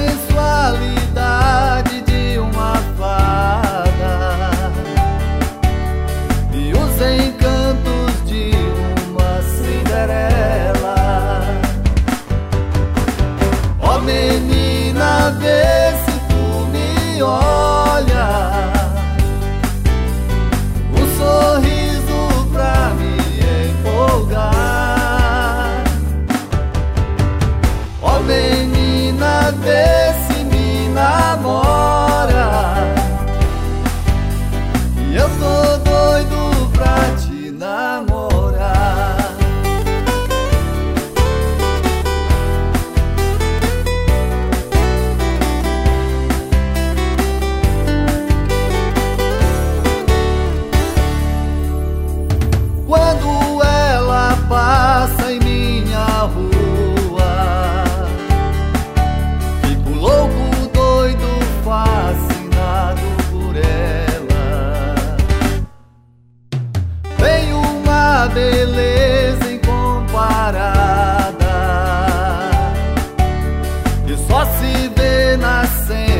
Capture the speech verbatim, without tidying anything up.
sensualidade de uma fada e os encantos de uma Cinderela. Ó menina, vê se tu me olha, um sorriso pra me empolgar. Ó menina, vê se me namora, e eu tô doido pra te namorar. Quando ela passa em minha rua, fico louco, doido, fascinado por ela. Tem uma beleza incomparada que só se vê na cena